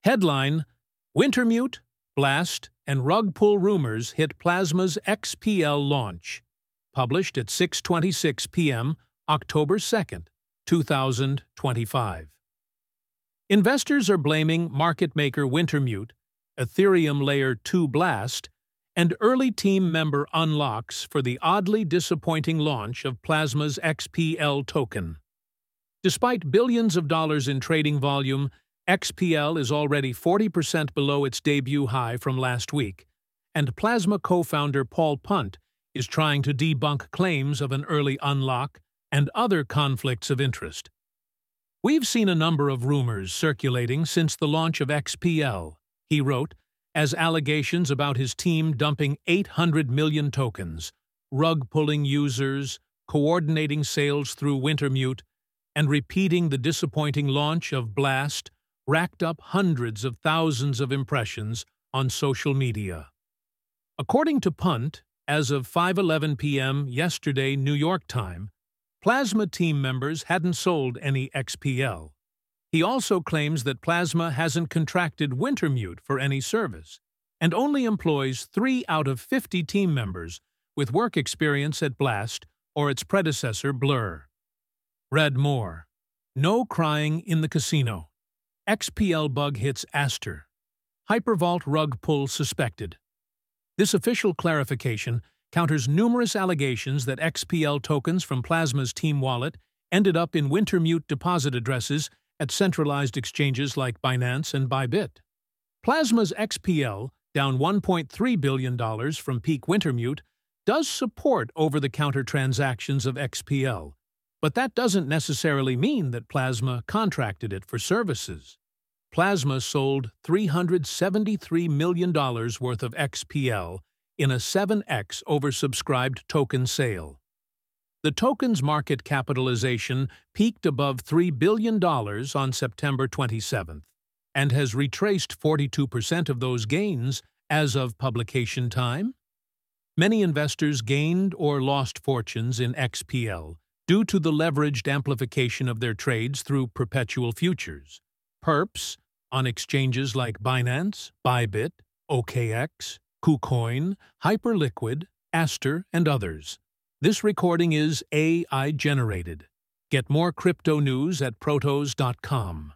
Headline: Wintermute, Blast, and rug pull rumors hit Plasma's XPL launch. Published at 6:26 p.m., October 2nd, 2025. Investors are blaming market maker Wintermute, Ethereum Layer 2 Blast, and early team member Unlocks for the oddly disappointing launch of Plasma's XPL token. Despite billions of dollars in trading volume, XPL is already 40% below its debut high from last week, and Plasma co-founder Paul Punt is trying to debunk claims of an early unlock and other conflicts of interest. "We've seen a number of rumors circulating since the launch of XPL," he wrote, as allegations about his team dumping 800 million tokens, rug-pulling users, coordinating sales through Wintermute, and repeating the disappointing launch of Blast racked up hundreds of thousands of impressions on social media. According to Punt, as of 5:11 p.m. yesterday New York time, Plasma team members hadn't sold any XPL. He also claims that Plasma hasn't contracted Wintermute for any service, and only employs 3 out of 50 team members with work experience at Blast or its predecessor Blur. Read more. No crying in the casino. XPL bug hits Aster. Hypervault rug pull suspected. This official clarification counters numerous allegations that XPL tokens from Plasma's team wallet ended up in Wintermute deposit addresses at centralized exchanges like Binance and Bybit. Plasma's XPL, down $1.3 billion from peak Wintermute, does support over-the-counter transactions of XPL, but that doesn't necessarily mean that Plasma contracted it for services. Plasma sold $373 million worth of XPL in a 7x oversubscribed token sale. The token's market capitalization peaked above $3 billion on September 27th and has retraced 42% of those gains as of publication time. Many investors gained or lost fortunes in XPL due to the leveraged amplification of their trades through perpetual futures, perps, on exchanges like Binance, Bybit, OKX, KuCoin, Hyperliquid, Aster, and others. This recording is AI-generated. Get more crypto news at protos.com.